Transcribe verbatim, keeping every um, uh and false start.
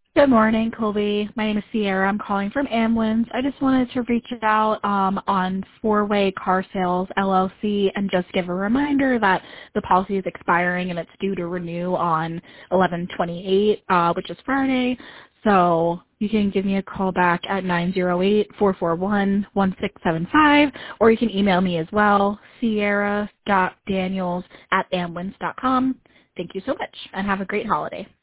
Good morning, Colby. My name is Sierra. I'm calling from Amwins. I just wanted to reach out um, on Four-Way Car Sales, L L C, and just give a reminder that the policy is expiring and it's due to renew on eleven twenty-eight, uh, which is Friday. So you can give me a call back at nine zero eight, four four one, one six seven five, or you can email me as well, sierra dot daniels at amwins dot com. Thank you so much, and have a great holiday.